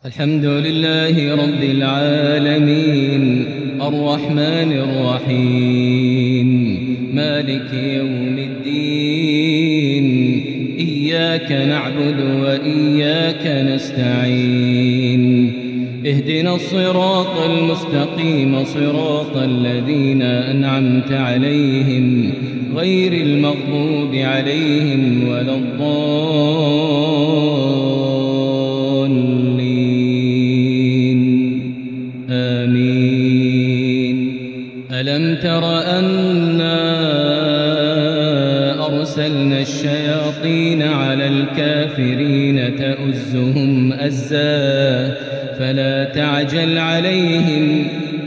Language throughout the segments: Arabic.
الحمد لله رب العالمين الرحمن الرحيم مالك يوم الدين إياك نعبد وإياك نستعين اهدنا الصراط المستقيم صراط الذين أنعمت عليهم غير المغضوب عليهم ولا آمين. ألم تر أنا أرسلنا الشياطين على الكافرين تؤزهم أزا فلا تعجل عليهم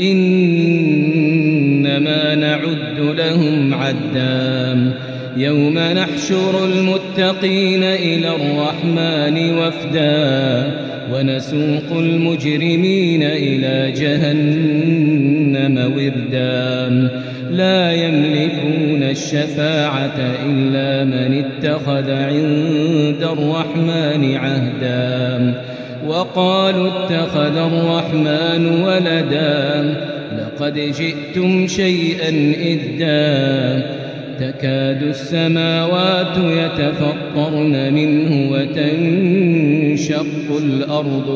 إنما نعد لهم عدا يوم نحشر المتقين إلى الرحمن وفدا ونسوق المجرمين إلى جهنم وردا لا يملكون الشفاعة إلا من اتخذ عند الرحمن عهدا وقالوا اتخذ الرحمن ولدا لقد جئتم شيئا إدا تكاد السماوات يتفطرن منه وتنشق الأرض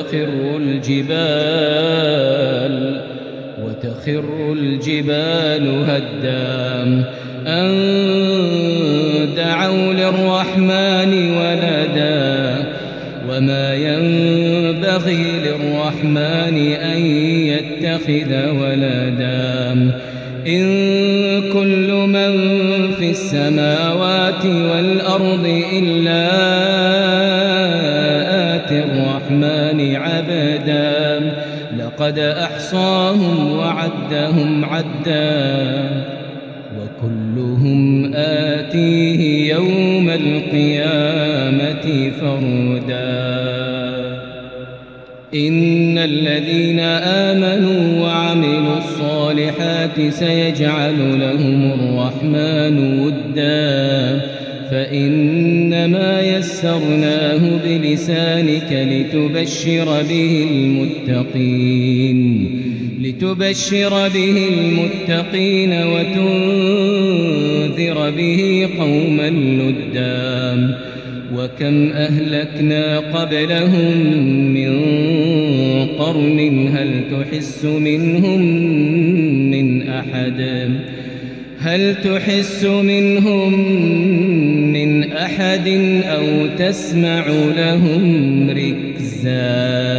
وتخر الجبال هدا أن دعوا للرحمن ولدا وما ينبغي للرحمن أن يتخذ ولدا إن كل من في السماوات والأرض إلا آتي الرحمن عبدا لقد أحصاهم وعدهم عدا وكلهم آتيه يوم القيامة فردا إن الذين آمنوا وعملوا الصالحات سيجعل لهم الرحمن ودا فإنما يسرناه بلسانك لتبشر به المتقين وتنذر به قوما لدا وكم أهلكنا قبلهم من قرن هل تحس منهم من أحد أو تسمع لهم ركزا